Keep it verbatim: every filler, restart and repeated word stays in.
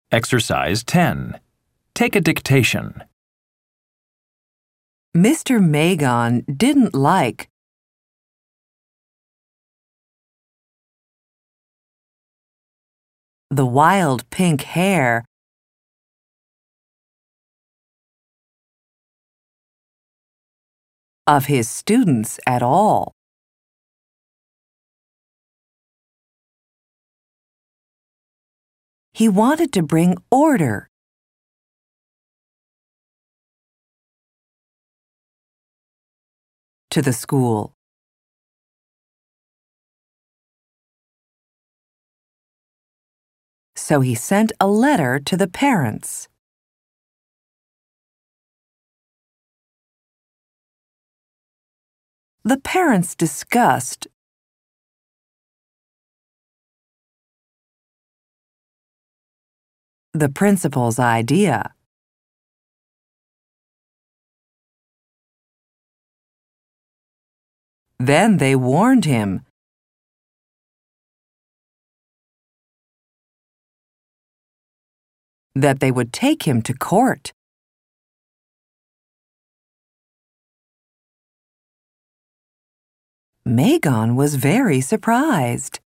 Exercise ten. Take a dictation. Mister Magon didn't like the wild pink hair of his students at all. He wanted to bring order to the school. So he sent a letter to the parents. The parents discussed the principal's idea. Then they warned him that they would take him to court. Magon was very surprised.